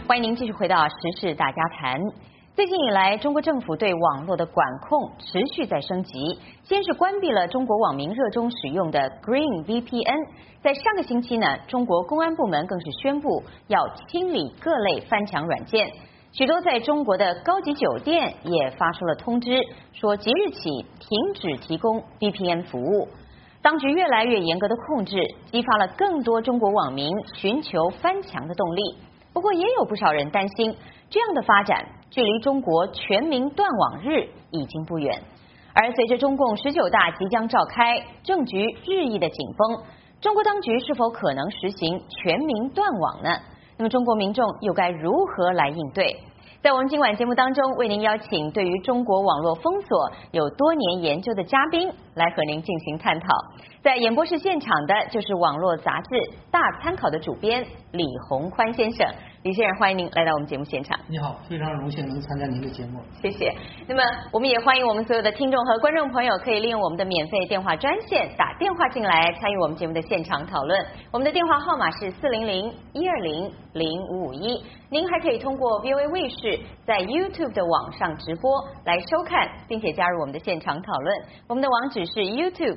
欢迎您继续回到时事大家谈。最近以来，中国政府对网络的管控持续在升级。先是关闭了中国网民热衷使用的 Green VPN， 在上个星期呢，中国公安部门更是宣布要清理各类翻墙软件。许多在中国的高级酒店也发出了通知，说即日起停止提供 VPN 服务。当局越来越严格的控制，激发了更多中国网民寻求翻墙的动力。不过，也有不少人担心，这样的发展距离中国全民断网日已经不远。而随着中共19大即将召开，政局日益的紧绷，中国当局是否可能实行全民断网呢？那么中国民众又该如何来应对？在我们今晚节目当中，为您邀请对于中国网络封锁有多年研究的嘉宾来和您进行探讨。在演播室现场的就是网络杂志《大参考》的主编李宏宽先生。李先生，欢迎您来到我们节目现场。 你好，非常荣幸能参加您的节目。 谢谢。那么我们也欢迎我们所有的听众和观众朋友可以利用我们的免费电话专线打电话进来参与我们节目的现场讨论。我们的电话号码是400-120-0551。您还可以通过 VOA 卫视在 YouTube 的网上直播来收看，并且加入我们的现场讨论。我们的网址是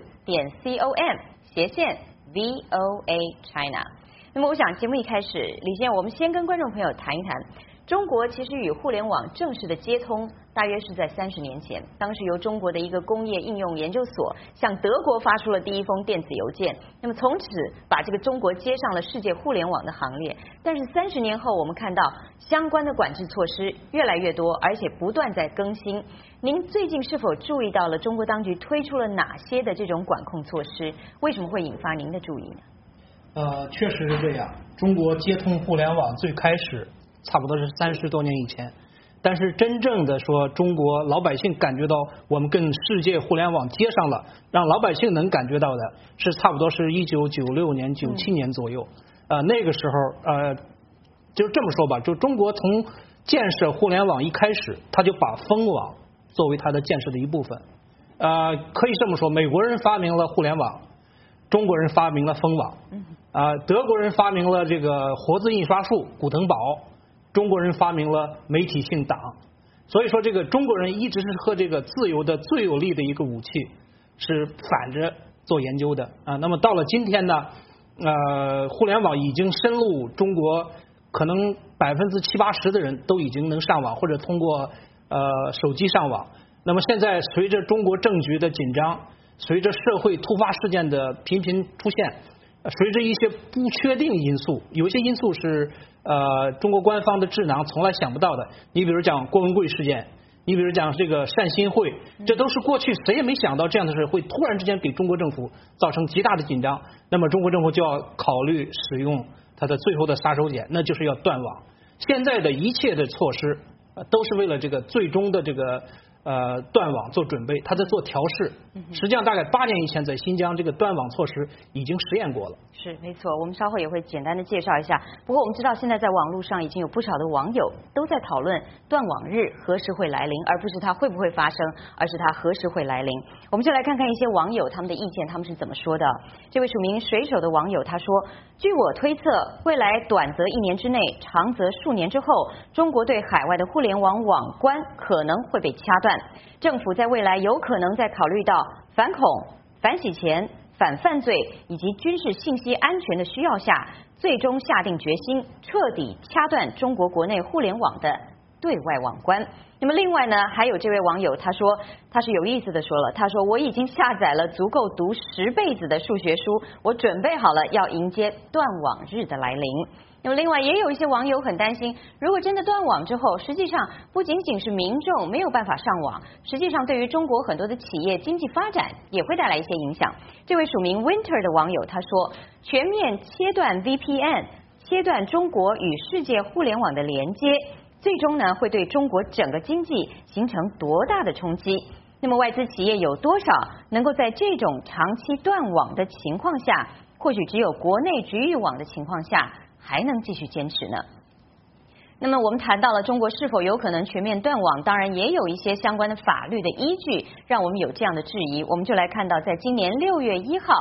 youtube.com/VOA China。那么我想节目一开始，李先生，我们先跟观众朋友谈一谈，中国其实与互联网正式的接通，大约是在30年前，当时由中国的一个工业应用研究所向德国发出了第一封电子邮件，那么从此把这个中国接上了世界互联网的行列。但是30年后，我们看到相关的管制措施越来越多，而且不断在更新。您最近是否注意到了中国当局推出了哪些的这种管控措施？为什么会引发您的注意呢？ 确实是这样。中国接通互联网最开始差不多是30多年以前，但是真正的说中国老百姓感觉到我们跟世界互联网接上了，让老百姓能感觉到的是差不多是1996年、97年左右。那个时候就这么说吧，就中国从建设互联网一开始，他就把封网作为他的建设的一部分。可以这么说，美国人发明了互联网，中国人发明了封网。德国人发明了这个活字印刷术古腾堡，中国人发明了媒体性党。所以说这个中国人一直是和这个自由的最有力的一个武器是反着做研究的那么到了今天呢，互联网已经深入中国，可能70%-80%的人都已经能上网，或者通过手机上网。那么现在随着中国政局的紧张，随着社会突发事件的频频出现，随着一些不确定因素，有些因素是中国官方的智囊从来想不到的。你比如讲郭文贵事件，你比如讲这个善心会，这都是过去谁也没想到这样的事会突然之间给中国政府造成极大的紧张。那么中国政府就要考虑使用它的最后的杀手锏，那就是要断网。现在的一切的措施都是为了这个最终的这个断网做准备，他在做调试。实际上大概8年以前在新疆这个断网措施已经实验过了。 是没错，我们稍后也会简单的介绍一下。不过我们知道现在在网络上已经有不少的网友都在讨论断网日何时会来临，而不是它会不会发生，而是它何时会来临。我们就来看看一些网友他们的意见，他们是怎么说的。这位署名水手的网友他说，据我推测，未来短则1年之内，长则数年之后，中国对海外的互联网网关可能会被掐断。政府在未来有可能在考虑到反恐、反洗钱、反犯罪以及军事信息安全的需要下，最终下定决心彻底掐断中国国内互联网的对外网关。那么另外呢，还有这位网友他说，他是有意思的说了，他说我已经下载了足够读10辈子的数学书，我准备好了要迎接断网日的来临。那么另外也有一些网友很担心，如果真的断网之后，实际上不仅仅是民众没有办法上网，实际上对于中国很多的企业经济发展也会带来一些影响。这位署名 Winter 的网友他说，全面切断 VPN， 切断中国与世界互联网的连接，最终呢会对中国整个经济形成多大的冲击？那么外资企业有多少能够在这种长期断网的情况下，或许只有国内局域网的情况下还能继续坚持呢？那么我们谈到了中国是否有可能全面断网，当然也有一些相关的法律的依据让我们有这样的质疑。我们就来看到在今年6月1号，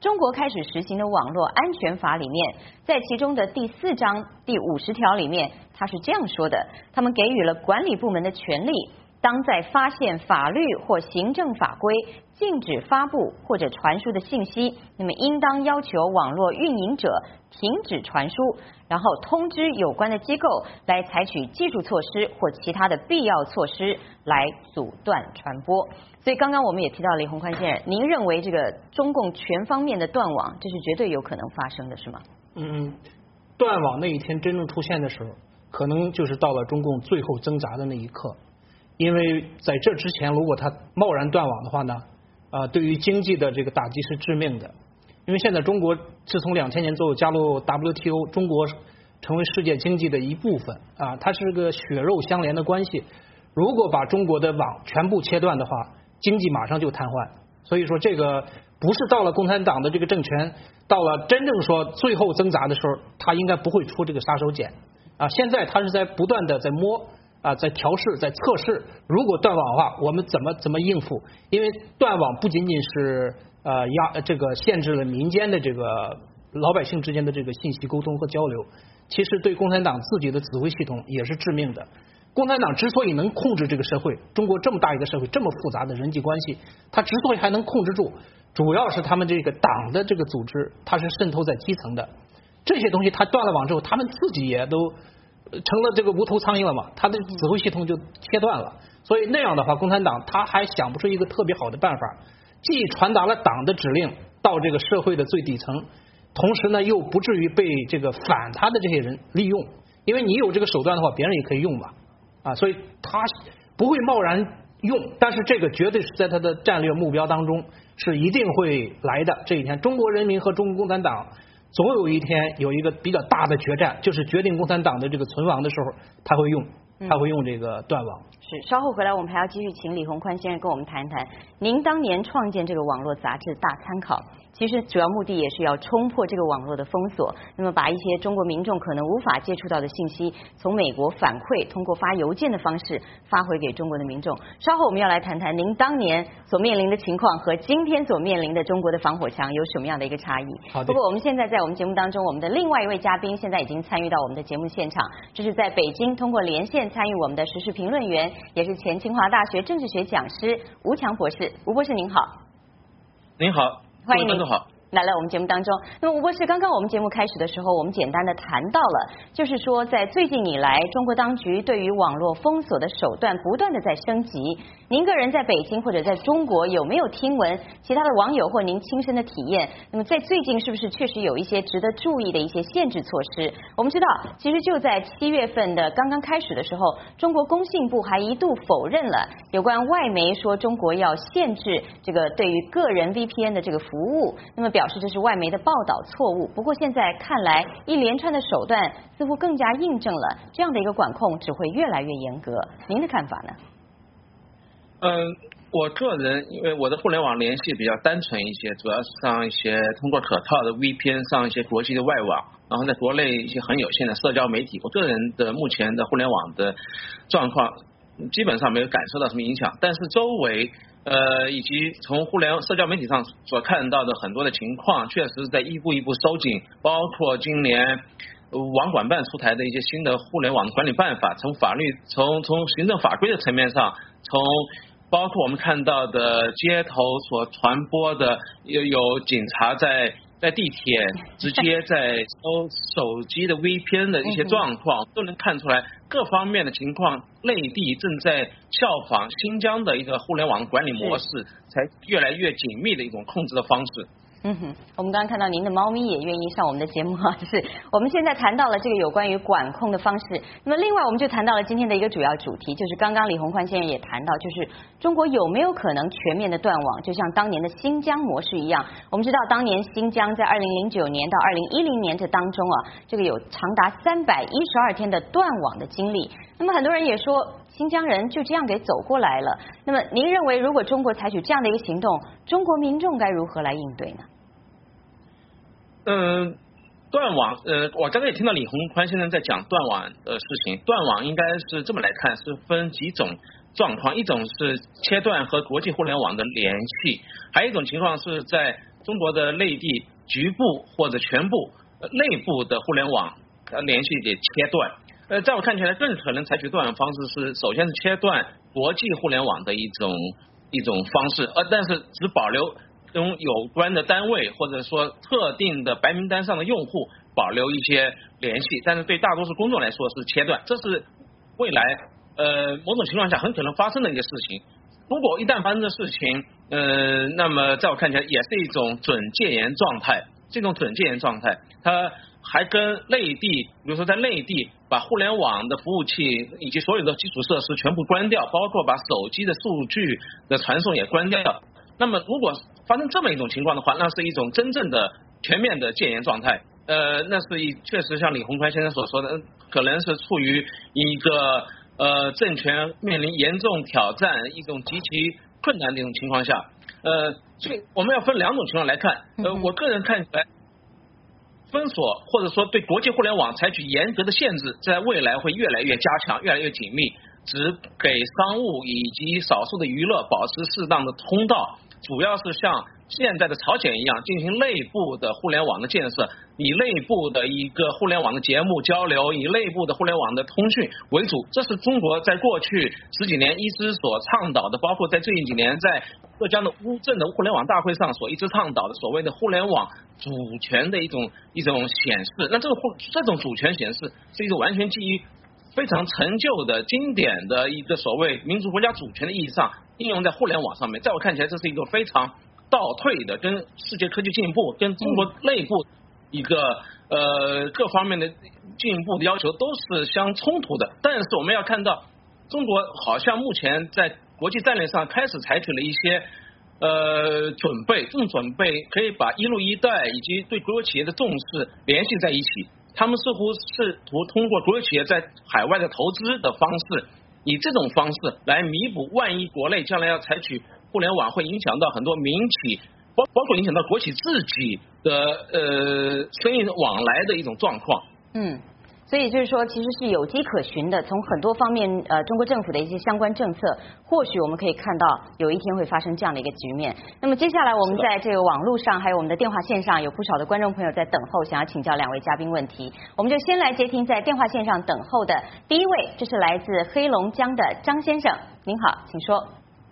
中国开始实行的网络安全法里面，在其中的第4章第50条里面，他是这样说的：他们给予了管理部门的权利，当在发现法律或行政法规禁止发布或者传输的信息，那么应当要求网络运营者停止传输，然后通知有关的机构来采取技术措施或其他的必要措施来阻断传播。所以刚刚我们也提到李鸿宽先生，您认为这个中共全方面的断网，这是绝对有可能发生的，是吗？ 断网那一天真正出现的时候，可能就是到了中共最后挣扎的那一刻。因为在这之前，如果他贸然断网的话呢，对于经济的这个打击是致命的。因为现在中国自从2000年之后加入 WTO， 中国成为世界经济的一部分啊，它是个血肉相连的关系。如果把中国的网全部切断的话，经济马上就瘫痪。所以说这个不是到了共产党的这个政权，到了真正说最后挣扎的时候，他应该不会出这个杀手锏啊。现在他是在不断的在摸。在调试，在测试，如果断网的话，我们怎么应付？因为断网不仅仅是这个限制了民间的这个老百姓之间的这个信息沟通和交流，其实对共产党自己的指挥系统也是致命的。共产党之所以能控制这个社会，中国这么大一个社会，这么复杂的人际关系，它之所以还能控制住，主要是他们这个党的这个组织，它是渗透在基层的。这些东西它断了网之后，他们自己也都成了这个无头苍蝇了嘛，他的指挥系统就切断了。所以那样的话，共产党他还想不出一个特别好的办法，既传达了党的指令到这个社会的最底层，同时呢又不至于被这个反他的这些人利用。因为你有这个手段的话，别人也可以用嘛，所以他不会贸然用，但是这个绝对是在他的战略目标当中是一定会来的。这一天，中国人民和中国共产党总有一天有一个比较大的决战，就是决定共产党的这个存亡的时候，他会用这个断网。 是，稍后回来我们还要继续请李鸿宽先生跟我们谈谈，您当年创建这个网络杂志《大参考》，其实主要目的也是要冲破这个网络的封锁，那么把一些中国民众可能无法接触到的信息，从美国反馈，通过发邮件的方式发回给中国的民众。稍后我们要来谈谈您当年所面临的情况和今天所面临的中国的防火墙有什么样的一个差异。不过我们现在在我们节目当中，我们的另外一位嘉宾现在已经参与到我们的节目现场，这是在北京通过连线参与我们的时事评论员，也是前清华大学政治学讲师吴强博士。吴博士您好。 您好， 欢迎您好。 来了我们节目当中。那么吴博士，刚刚我们节目开始的时候，我们简单的谈到了，就是说在最近以来，中国当局对于网络封锁的手段不断的在升级。您个人在北京或者在中国有没有听闻其他的网友或您亲身的体验？那么在最近是不是确实有一些值得注意的一些限制措施？我们知道，其实就在7月份的刚刚开始的时候，中国工信部还一度否认了有关外媒说中国要限制这个对于个人 VPN 的这个服务，那么表示这是外媒的报道错误。不过现在看来，一连串的手段似乎更加印证了这样的一个管控只会越来越严格。您的看法呢？ 我个人因为我的互联网联系比较单纯一些，主要是上一些通过可靠的 VPN 上一些国际的外网，然后在国内一些很有限的社交媒体。我个人的目前的互联网的状况基本上没有感受到什么影响，但是周围以及从社交媒体上所看到的很多的情况，确实在一步一步收紧，包括今年网管办出台的一些新的互联网管理办法，从法律从行政法规的层面上，包括我们看到的街头所传播的有警察在地铁直接在搜手机的 VPN 的一些状况，都能看出来各方面的情况，内地正在效仿新疆的一个互联网管理模式，才越来越紧密的一种控制的方式。 我们刚刚看到您的猫咪也愿意上我们的节目啊，就是我们现在谈到了这个有关于管控的方式。那么另外我们就谈到了今天的一个主要主题，就是刚刚李鸿宽先生也谈到，就是中国有没有可能全面的断网，就像当年的新疆模式一样。我们知道当年新疆在2009年到2010年这当中啊，这个有长达312天的断网的经历。那么很多人也说新疆人就这样给走过来了。那么您认为如果中国采取这样的一个行动，中国民众该如何来应对呢？ 断网，我刚才也听到李鸿宽先生在讲断网的事情。断网应该是这么来看，是分几种状况，一种是切断和国际互联网的联系，还有一种情况是在中国的内地局部或者全部内部的互联网联系给切断。在我看起来，更可能采取断网方式是，首先是切断国际互联网的一种方式，但是只保留跟有关的单位或者说特定的白名单上的用户保留一些联系，但是对大多数公众来说是切断，这是未来某种情况下很可能发生的一个事情。如果一旦发生的事情，那么在我看起来也是一种准戒严状态，这种准戒严状态，它还跟内地，比如说在内地把互联网的服务器以及所有的基础设施全部关掉，包括把手机的数据的传送也关掉。那么如果发生这么一种情况的话，那是一种真正的全面的戒严状态。那是确实像李洪宽先生所说的，可能是处于一个政权面临严重挑战、一种极其困难的一种情况下，所以我们要分两种情况来看。我个人看起来，封锁或者说对国际互联网采取严格的限制，在未来会越来越加强、越来越紧密，只给商务以及少数的娱乐保持适当的通道，主要是像现在的朝鲜一样进行内部的互联网的建设，以内部的一个互联网的节目交流，以内部的互联网的通讯为主。这是中国在过去10几年一直所倡导的，包括在最近几年在浙江的乌镇的互联网大会上所一直倡导的所谓的互联网主权的一种显示。那这种主权显示是一种完全基于非常陈旧的经典的一个所谓民族国家主权的意义上应用在互联网上面。在我看起来，这是一个非常倒退的，跟世界科技进步、跟中国内部一个各方面的进步的要求都是相冲突的。但是我们要看到，中国好像目前在国际战略上开始采取了一些准备，这种准备可以把一路一带以及对国有企业的重视联系在一起。他们似乎试图通过国有企业在海外的投资的方式，以这种方式来弥补万一国内将来要采取互联网会影响到很多民企，包括影响到国企自己的生意往来的一种状况。 所以就是说，其实是有迹可循的。从很多方面，中国政府的一些相关政策，或许我们可以看到有一天会发生这样的一个局面。那么接下来，我们在这个网络上，还有我们的电话线上，有不少的观众朋友在等候，想要请教2位嘉宾问题。我们就先来接听在电话线上等候的第一位，这是来自黑龙江的张先生，您好，请说。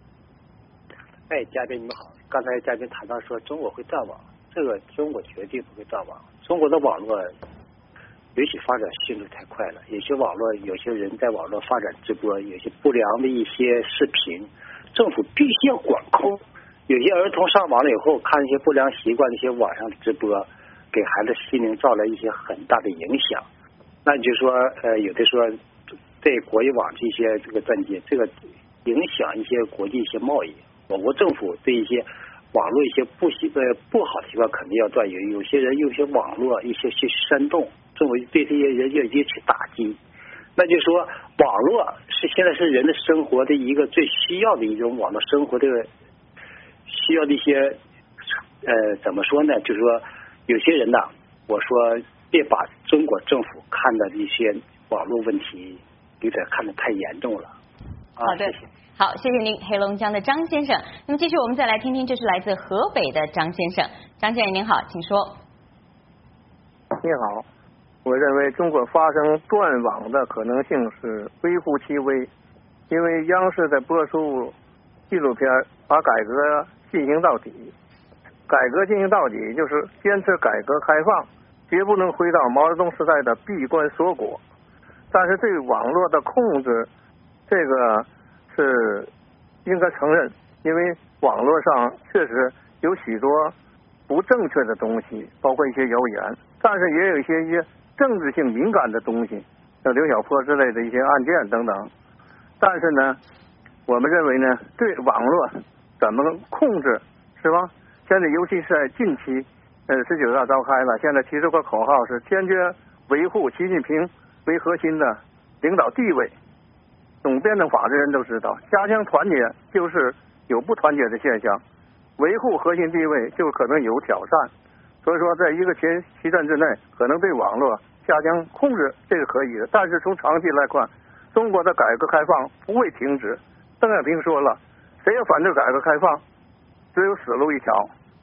嘉宾你们好，刚才嘉宾谈到说中国会断网，这个中国绝对不会断网。中国的网络尤其发展速度太快了，有些人在网络发展直播，有些不良的一些视频，政府必须要管控。有些儿童上网了以后看一些不良习惯的一些网上的直播，给孩子心灵造来一些很大的影响。那就说有的说对国际网这些这个断接，这个影响一些国际一些贸易。我国政府对一些网络一些不好的习惯肯定要断，有些人用一些网络一些去煽动，政府对这些人要去打击。那就是说网络现在是人的生活的一个最需要的一种网络生活的需要的一些怎么说呢，就是说有些人呢，我说别把中国政府看的一些网络问题有点看得太严重了。 好的，谢谢。好，谢谢您，黑龙江的张先生。那么继续我们再来听听，这是来自河北的张先生。张先生您好，请说。 你好，我认为中国发生断网的可能性是微乎其微，因为央视在播出纪录片把改革进行到底，改革进行到底就是坚持改革开放，绝不能回到毛泽东时代的闭关锁国。但是对网络的控制，这个是应该承认，因为网络上确实有许多不正确的东西，包括一些谣言，但是也有一些政治性敏感的东西，像刘晓波之类的一些案件等等。但是呢，我们认为呢，对网络怎么控制，是吧？现在尤其是在近期，19大召开了，现在提出个口号是坚决维护习近平为核心的领导地位。懂辩证法的人都知道，加强团结就是有不团结的现象，维护核心地位就可能有挑战。所以说，在一个期限之内，可能对网络加强控制，这是可以的。但是从长期来看，中国的改革开放不会停止。邓小平说了，谁要反对改革开放，只有死路一条。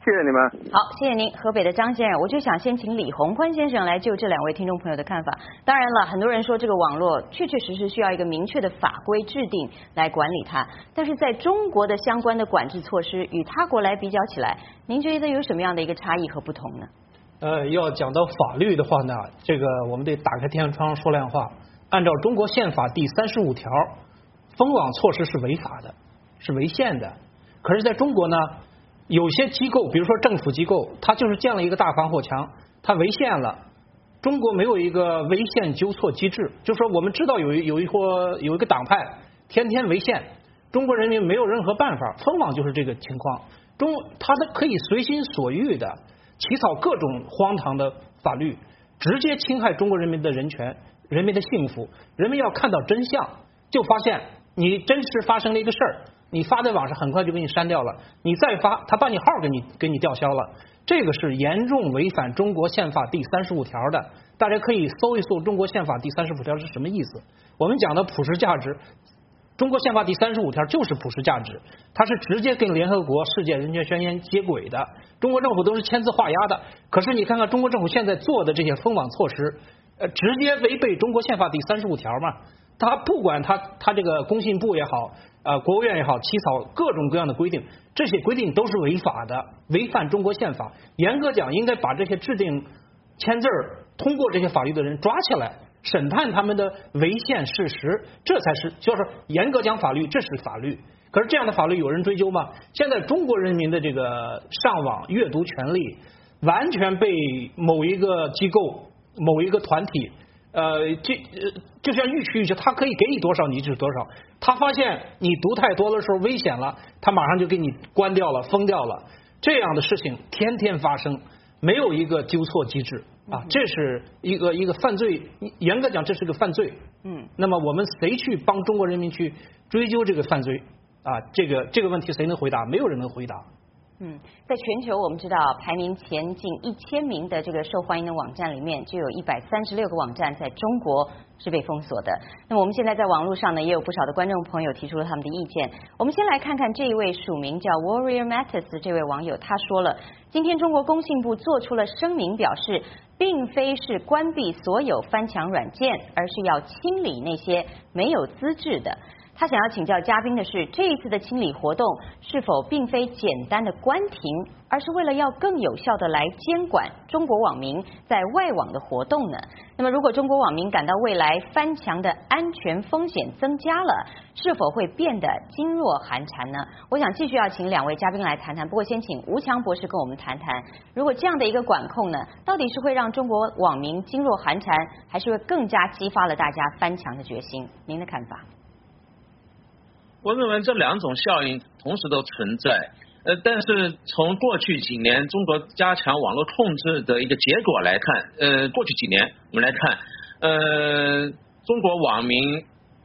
谢谢你们。 好，谢谢您，河北的张先生。我就想先请李宏宽先生来就这2位听众朋友的看法。当然了，很多人说这个网络确确实实需要一个明确的法规制定来管理它，但是在中国的相关的管制措施与他国来比较起来，您觉得有什么样的一个差异和不同呢？ 要讲到法律的话呢，这个我们得打开天窗说亮话。按照中国宪法第35条，封网措施是违法的，是违宪的。可是在中国呢，有些机构，比如说政府机构，它就是建了一个大防火墙，它违宪了。中国没有一个违宪纠错机制，就是说我们知道有一个党派天天违宪，中国人民没有任何办法。封网就是这个情况，它可以随心所欲的起草各种荒唐的法律，直接侵害中国人民的人权、人民的幸福。人们要看到真相，就发现你真实发生了一个事儿，你发在网上很快就给你删掉了，你再发，他把你号给你吊销了。这个是严重违反中国宪法第35条的。大家可以搜一搜中国宪法第35条是什么意思。我们讲的普世价值，中国宪法第35条就是普世价值，它是直接跟联合国世界人权宣言接轨的。中国政府都是签字画押的，可是你看看中国政府现在做的这些封网措施，直接违背中国宪法第35条嘛。他不管他这个工信部也好，国务院也好，起草各种各样的规定，这些规定都是违法的，违反中国宪法。严格讲，应该把这些制定、签字、通过这些法律的人抓起来，审判他们的违宪事实，这才是就是严格讲法律，这是法律。可是这样的法律有人追究吗？现在中国人民的这个上网阅读权利，完全被某一个机构、某一个团体。就像欲取欲求，他可以给你多少你就是多少。他发现你读太多的时候危险了，他马上就给你关掉了、封掉了。这样的事情天天发生，没有一个纠错机制啊，这是一个犯罪。严格讲，这是个犯罪。那么我们谁去帮中国人民去追究这个犯罪啊？这个问题谁能回答？没有人能回答。 在全球我们知道排名前近1000名的这个受欢迎的网站里面，就有136个网站在中国是被封锁的。那么我们现在在网络上呢，也有不少的观众朋友提出了他们的意见。我们先来看看这一位署名叫 Warrior Matters 的这位网友，他说了，今天中国工信部做出了声明，表示并非是关闭所有翻墙软件，而是要清理那些没有资质的。他想要请教嘉宾的是，这一次的清理活动是否并非简单的关停，而是为了要更有效的来监管中国网民在外网的活动呢？那么如果中国网民感到未来翻墙的安全风险增加了，是否会变得噤若寒蝉呢？我想继续要请2位嘉宾来谈谈，不过先请吴强博士跟我们谈谈，如果这样的一个管控呢，到底是会让中国网民噤若寒蝉，还是会更加激发了大家翻墙的决心？您的看法？ 我认为这2种效应同时都存在，但是从过去几年中国加强网络控制的一个结果来看，过去几年我们来看，中国网民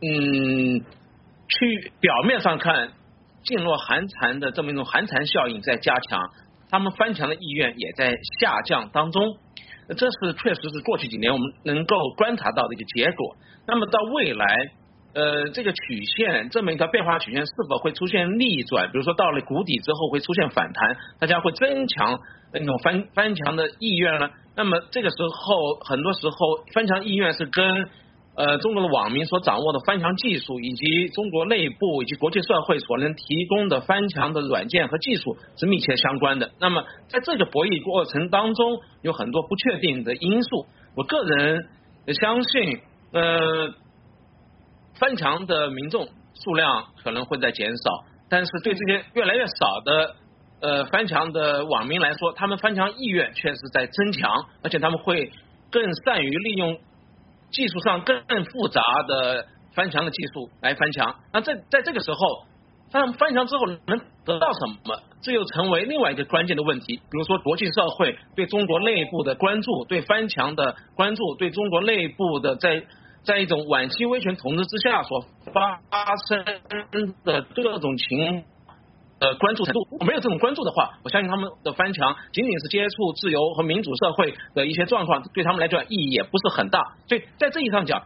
去表面上看噤若寒蝉的这么一种寒蝉效应在加强，他们翻墙的意愿也在下降当中，这是确实是过去几年我们能够观察到的一个结果。那么到未来这个曲线，这么一条变化曲线是否会出现逆转？比如说到了谷底之后会出现反弹，大家会增强那种翻墙的意愿呢？那么这个时候，很多时候翻墙意愿是跟中国的网民所掌握的翻墙技术，以及中国内部以及国际社会所能提供的翻墙的软件和技术是密切相关的。那么在这个博弈过程当中，有很多不确定的因素。我个人相信，翻墙的民众数量可能会在减少，但是对这些越来越少的翻墙的网民来说，他们翻墙意愿确实在增强，而且他们会更善于利用技术上更复杂的翻墙的技术来翻墙。那在这个时候，他们翻墙之后能得到什么，这又成为另外一个关键的问题。比如说国际社会对中国内部的关注，对翻墙的关注，对中国内部的在一种晚期威权统治之下所发生的各种情关注程度。如果没有这种关注的话，我相信他们的翻墙仅仅是接触自由和民主社会的一些状况，对他们来讲意义也不是很大。所以在这意义上讲，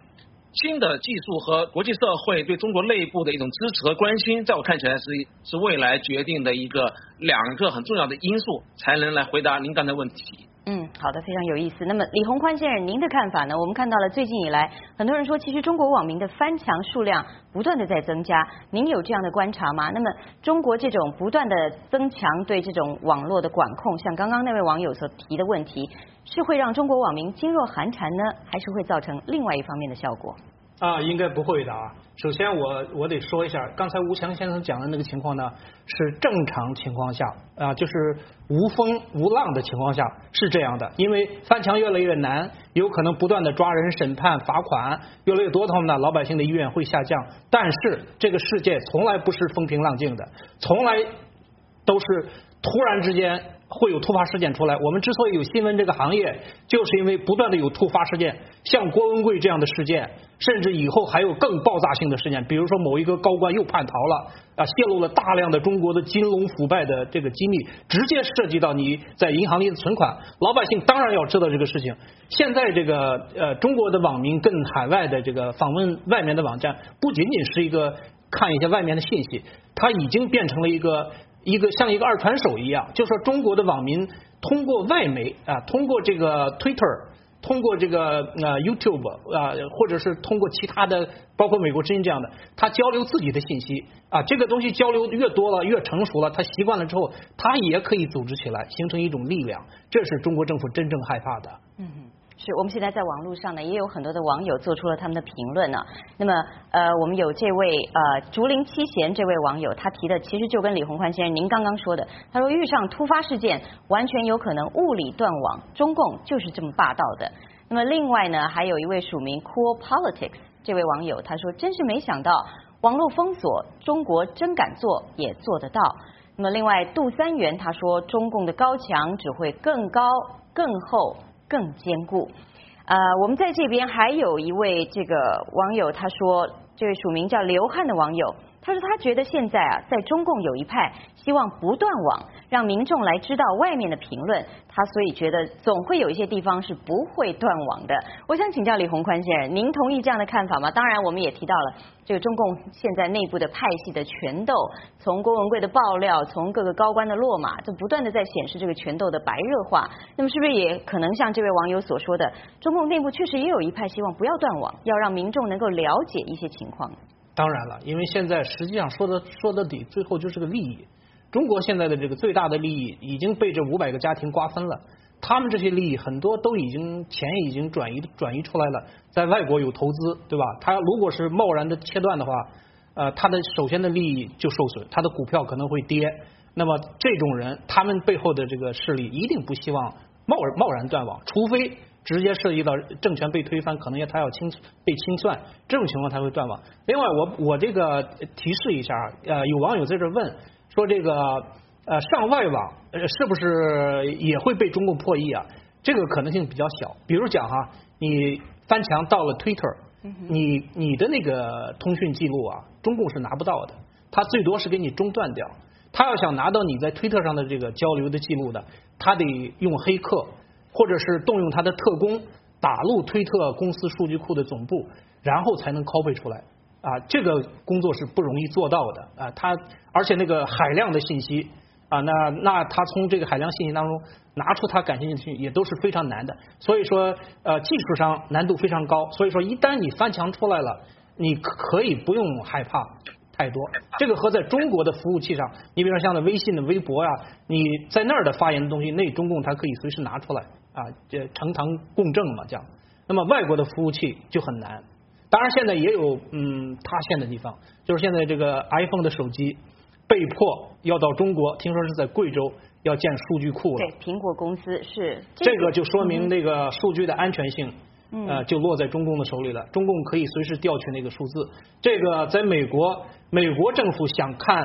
新的技术和国际社会对中国内部的一种支持和关心，在我看起来是未来决定的两个很重要的因素，才能来回答您刚才的问题。 好的，非常有意思。那么李鸿宽先生，您的看法呢？我们看到了最近以来，很多人说，其实中国网民的翻墙数量不断的在增加，您有这样的观察吗？那么中国这种不断的增强对这种网络的管控，像刚刚那位网友所提的问题，是会让中国网民噤若寒蝉呢，还是会造成另外一方面的效果？ 应该不会的啊。首先我得说一下，刚才吴强先生讲的那个情况呢，是正常情况下就是无风无浪的情况下是这样的。因为翻墙越来越难，有可能不断的抓人、审判、罚款越来越多的话呢，老百姓的意愿会下降。但是这个世界从来不是风平浪静的，从来都是突然之间会有突发事件出来。我们之所以有新闻这个行业，就是因为不断的有突发事件，像郭文贵这样的事件，甚至以后还有更爆炸性的事件，比如说某一个高官又叛逃了泄露了大量的中国的金融腐败的这个机密，直接涉及到你在银行里的存款，老百姓当然要知道这个事情。现在这个中国的网民跟海外的这个访问外面的网站，不仅仅是一个看一些外面的信息，它已经变成了一个像一个二传手一样，就是说中国的网民通过外媒通过这个 Twitter， 通过这个YouTube 或者是通过其他的，包括美国之音这样的，他交流自己的信息这个东西交流越多了，越成熟了，他习惯了之后，他也可以组织起来，形成一种力量，这是中国政府真正害怕的。 是我们现在在网络上呢，也有很多的网友做出了他们的评论呢。那么我们有这位竹林七贤这位网友，他提的其实就跟李鸿宽先生您刚刚说的，他说遇上突发事件，完全有可能物理断网，中共就是这么霸道的。那么另外呢，还有一位署名 Cool Politics 这位网友，他说真是没想到网络封锁，中国真敢做，也做得到。那么另外杜三元他说，中共的高墙只会更高、更厚、更坚固。我们在这边还有一位这个网友，他说，这位署名叫刘汉的网友，他说他觉得现在在中共有一派希望不断网，让民众来知道外面的评论，他所以觉得总会有一些地方是不会断网的。我想请教李鸿宽先生，您同意这样的看法吗？当然我们也提到了这个中共现在内部的派系的权斗，从郭文贵的爆料，从各个高官的落马，就不断的在显示这个权斗的白热化。那么是不是也可能像这位网友所说的，中共内部确实也有一派希望不要断网，要让民众能够了解一些情况？ 当然了，因为现在实际上说到底，最后就是个利益。中国现在的这个最大的利益已经被这500个家庭瓜分了，他们这些利益很多都钱已经转移出来了，在外国有投资，对吧？他如果是贸然的切断的话，他的首先的利益就受损，他的股票可能会跌。那么这种人，他们背后的这个势力一定不希望贸然断网，除非直接涉及到政权被推翻，可能他要被清算，这种情况才会断网。另外，我这个提示一下有网友在这问说，这个上外网是不是也会被中共破译这个可能性比较小。比如讲你翻墙到了 Twitter， 你的那个通讯记录中共是拿不到的，他最多是给你中断掉。他要想拿到你在推特上的这个交流的记录的，他得用黑客，或者是动用他的特工打入推特公司数据库的总部，然后才能 copy 出来这个工作是不容易做到的而且那个海量的信息那他从这个海量信息当中拿出他感兴趣的信息也都是非常难的。所以说技术上难度非常高。所以说一旦你翻墙出来了，你可以不用害怕太多。这个和在中国的服务器上，你比如说像微信的微博你在那儿的发言的东西，那中共它可以随时拿出来这呈堂共证嘛，这样。那么外国的服务器就很难。当然现在也有塌陷的地方，就是现在这个 iPhone 的手机被迫要到中国，听说是在贵州要建数据库了。 对，苹果公司是这个就说明那个数据的安全性就落在中共的手里了。中共可以随时调取那个数字。这个在美国政府想看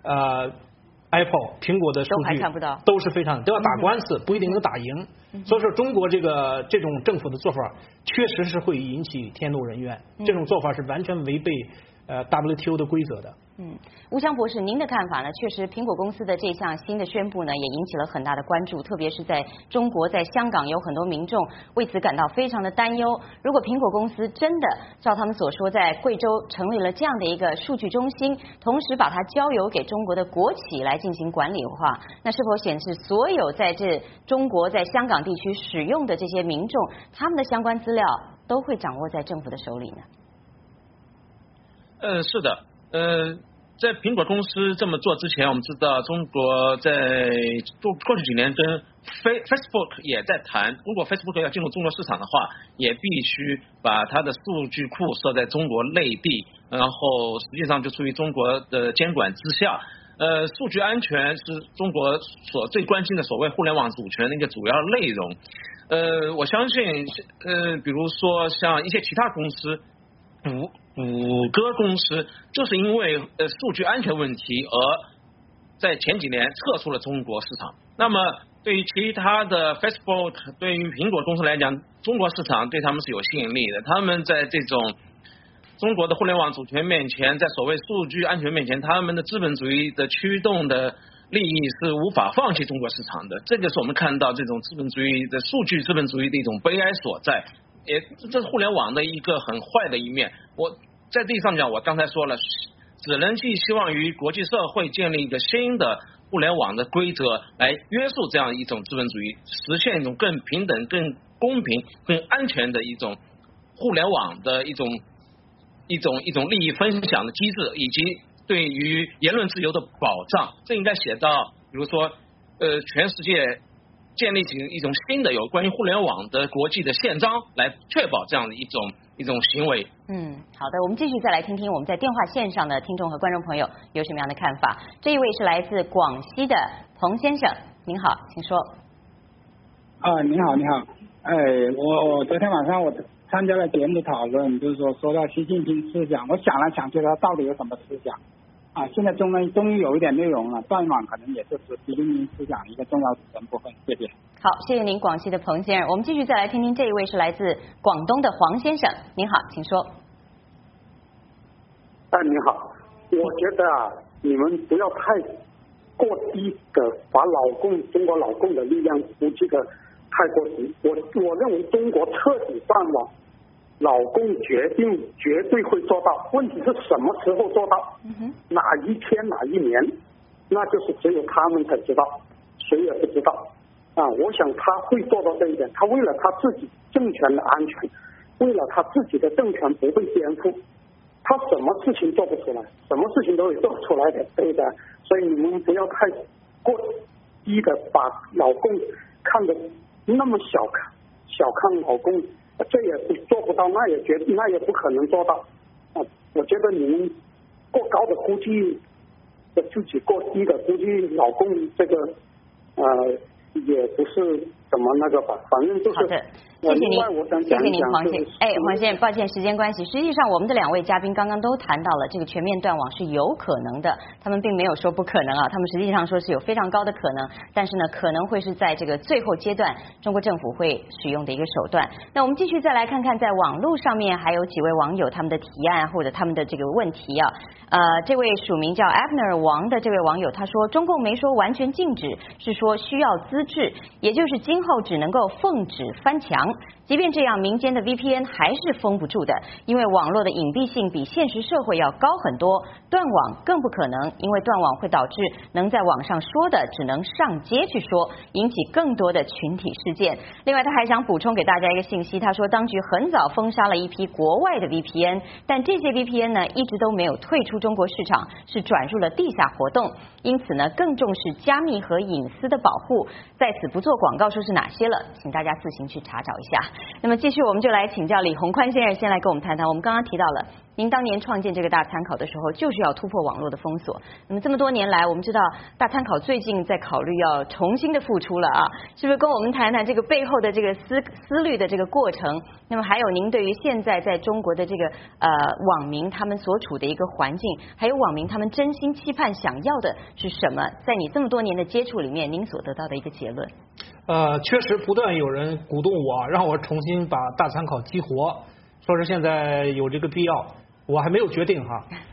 Apple 苹果的数据都是非常都要打官司，不一定能打赢。所以说中国这种政府的做法确实是会引起天怒人怨，这种做法是完全违背WTO 的规则的。 吴强博士，您的看法呢？确实，苹果公司的这项新的宣布呢，也引起了很大的关注，特别是在中国，在香港有很多民众为此感到非常的担忧。如果苹果公司真的照他们所说，在贵州成立了这样的一个数据中心，同时把它交由给中国的国企来进行管理的话，那是否显示所有在这中国在香港地区使用的这些民众，他们的相关资料都会掌握在政府的手里呢？ 是的，在苹果公司这么做之前，我们知道中国在过去几年跟 Facebook 也在谈，如果 Facebook 要进入中国市场的话，也必须把它的数据库设在中国内地，然后实际上就处于中国的监管之下。数据安全是中国所最关心的所谓互联网主权的一个主要内容。我相信比如说像一些其他公司，谷歌公司就是因为数据安全问题而在前几年撤出了中国市场。那么对于其他的 Facebook， 对于苹果公司来讲，中国市场对他们是有吸引力的。他们在这种中国的互联网主权面前，在所谓数据安全面前，他们的资本主义的驱动的利益是无法放弃中国市场的。这个是我们看到这种资本主义的数据资本主义的一种悲哀所在。这是互联网的一个很坏的一面。我在地上讲，我刚才说了，只能寄希望于国际社会建立一个新的互联网的规则来约束这样一种资本主义，实现一种更平等、更公平、更安全的一种互联网的一种利益分享的机制，以及对于言论自由的保障。这应该写到，比如说全世界建立起一种新的有关于互联网的国际的宪章，来确保这样的一种行为。 好的，我们继续再来听听我们在电话线上的听众和观众朋友有什么样的看法。这一位是来自广西的彭先生，您好，请说。 你好，你好。我昨天晚上我参加了节目讨论，就是说到习近平思想，我想来想去，他到底有什么思想？现在终于有一点内容了，断网可能也就是习近平思想一个重要组成部分。谢谢。 好，谢谢您，广西的彭先生。我们继续再来听听这一位是来自广东的黄先生，您好，请说。 你好，我觉得你们不要太过低的把中国老共的力量估计的太过低。我认为中国彻底断网，老共绝对会做到，问题是什么时候做到？哪一天哪一年？那就是只有他们才知道，谁也不知道。我想他会做到这一点，他为了他自己政权的安全，为了他自己的政权不被颠覆，他什么事情做不出来，什么事情都会做出来的，对的。所以你们不要太过低的把老共看得那么小看老共，这也做不到，那也不可能做到。我觉得你们过高的估计自己，过低的估计老共这个也不是怎么那个吧，反正就是。好的， 谢谢您，谢谢您，黄先生。黄先生，抱歉，时间关系，实际上我们的两位嘉宾刚刚都谈到了这个全面断网是有可能的，他们并没有说不可能啊，他们实际上说是有非常高的可能，但是呢，可能会是在这个最后阶段，中国政府会使用的一个手段。那我们继续再来看看，在网络上面还有几位网友他们的提案或者他们的这个问题啊。这位署名叫 Abner 王的这位网友他说，中共没说完全禁止，是说需要资质，也就是今后只能够奉旨翻墙。即便这样，民间的 VPN 还是封不住的，因为网络的隐蔽性比现实社会要高很多。断网更不可能，因为断网会导致能在网上说的只能上街去说，引起更多的群体事件。另外，他还想补充给大家一个信息，他说当局很早封杀了一批国外的 VPN， 但这些 VPN 呢一直都没有退出中国市场，是转入了地下活动，因此呢更重视加密和隐私的保护。在此不做广告说是哪些了，请大家自行去查找一下。那么继续我们就来请教李洪宽先生，先来跟我们谈谈。我们刚刚提到了您当年创建这个大参考的时候，就是要突破网络的封锁。那么这么多年来，我们知道大参考最近在考虑要重新的复出了啊，是不是跟我们谈谈这个背后的这个思虑的这个过程？那么还有您对于现在在中国的这个网民他们所处的一个环境，还有网民他们真心期盼想要的是什么？在你这么多年的接触里面，您所得到的一个结论？ 确实不断有人鼓动我，让我重新把大参考激活，说是现在有这个必要，我还没有决定哈。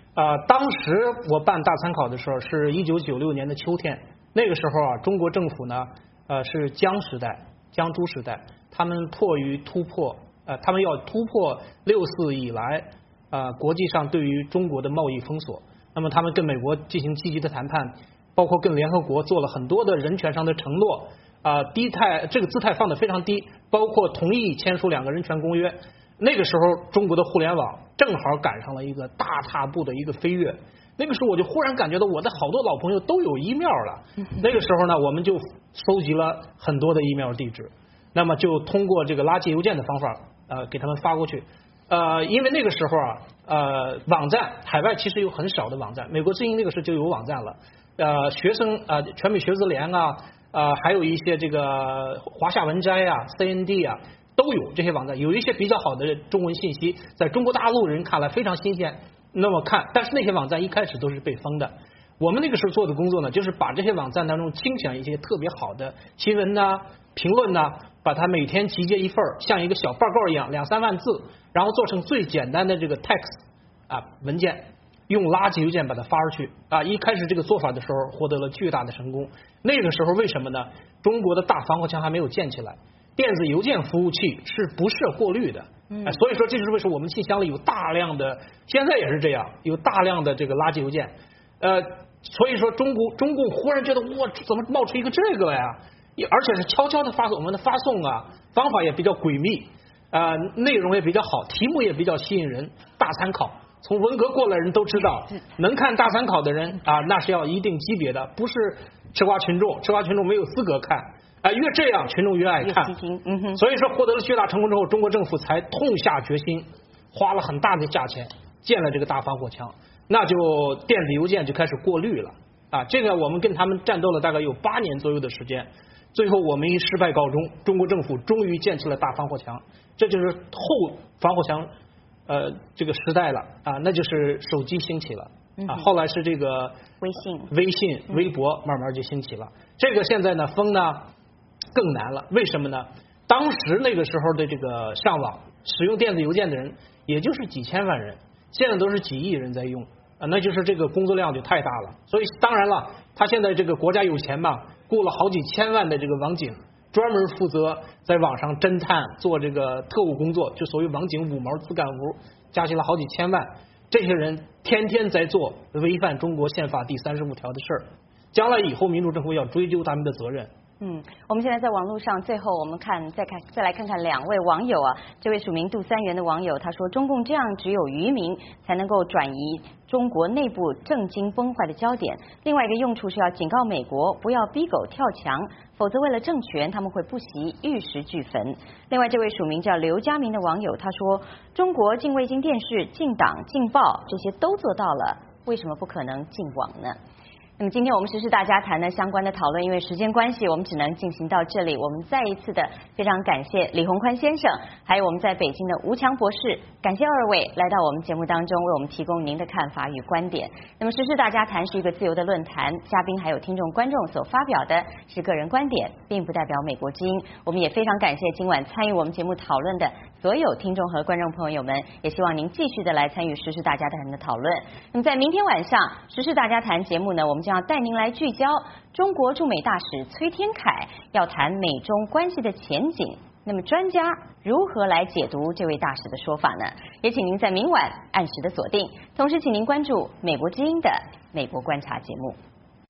当时我办大参考的时候是1996年的秋天，那个时候啊，中国政府呢，是江朱时代，他们迫于突破，他们要突破6·4以来，国际上对于中国的贸易封锁，那么他们跟美国进行积极的谈判，包括跟联合国做了很多的人权上的承诺，这个姿态放得非常低，包括同意签署2个人权公约。那个时候，中国的互联网正好赶上了一个大踏步的一个飞跃。那个时候，我就忽然感觉到我的好多老朋友都有 email 了。那个时候呢，我们就搜集了很多的 email 地址，那么就通过这个垃圾邮件的方法，给他们发过去。因为那个时候啊，网站海外其实有很少的网站，美国之音那个时候就有网站了。学生全美学子联还有一些这个华夏文摘CND 都有这些网站，有一些比较好的中文信息，在中国大陆人看来非常新鲜。那么但是那些网站一开始都是被封的。我们那个时候做的工作呢，就是把这些网站当中精选一些特别好的新闻评论把它每天集结一份，像一个小报告一样，2-3万字，然后做成最简单的这个 text 文件，用垃圾邮件把它发出去一开始这个做法的时候获得了巨大的成功。那个时候为什么呢？中国的大防火墙还没有建起来，电子邮件服务器是不设过滤的，所以说这就是为什么我们信箱里有大量的，现在也是这样，有大量的这个垃圾邮件。所以说中共忽然觉得哇，怎么冒出一个这个来啊？而且是悄悄的发送，我们的发送方法也比较诡秘，内容也比较好，题目也比较吸引人。大参考，从文革过来人都知道，能看大参考的人那是要一定级别的，不是吃瓜群众没有资格看。越这样群众越爱看，所以说获得了巨大成功之后，中国政府才痛下决心，花了很大的价钱建了这个大防火墙，那就电子邮件就开始过滤了这个我们跟他们战斗了大概有8年左右的时间，最后我们以失败告终，中国政府终于建起了大防火墙，这就是后防火墙这个时代了那就是手机兴起了后来是这个微信、微博慢慢就兴起了。这个现在呢封呢更难了，为什么呢？当时那个时候的这个上网使用电子邮件的人也就是几千万人，现在都是几亿人在用那就是这个工作量就太大了。所以当然了，他现在这个国家有钱嘛，雇了好几千万的这个网警，专门负责在网上侦探做这个特务工作，就所谓网警5毛自干活，加起来好几千万。这些人天天在做违反中国宪法第35条的事儿，将来以后民主政府要追究他们的责任。 我们现在在网络上，最后我们再来看看2位网友这位署名杜3元的网友他说，中共这样只有愚民才能够转移中国内部政经崩坏的焦点，另外一个用处是要警告美国不要逼狗跳墙，否则为了政权他们会不惜玉石俱焚。另外这位署名叫刘家明的网友他说，中国禁卫星电视、禁党、禁报这些都做到了，为什么不可能禁网呢？那么今天我们时事大家谈的相关的讨论，因为时间关系，我们只能进行到这里。我们再一次的非常感谢李宏宽先生，还有我们在北京的吴强博士，感谢2位来到我们节目当中，为我们提供您的看法与观点。那么时事大家谈是一个自由的论坛，嘉宾还有听众观众所发表的是个人观点，并不代表美国之音。我们也非常感谢今晚参与我们节目讨论的所有听众和观众朋友们，也希望您继续的来参与时事大家谈的讨论。那么在明天晚上时事大家谈节目呢，我们将要带您来聚焦中国驻美大使崔天凯要谈美中关系的前景，那么专家如何来解读这位大使的说法呢？也请您在明晚按时的锁定，同时请您关注美国之音的美国观察节目。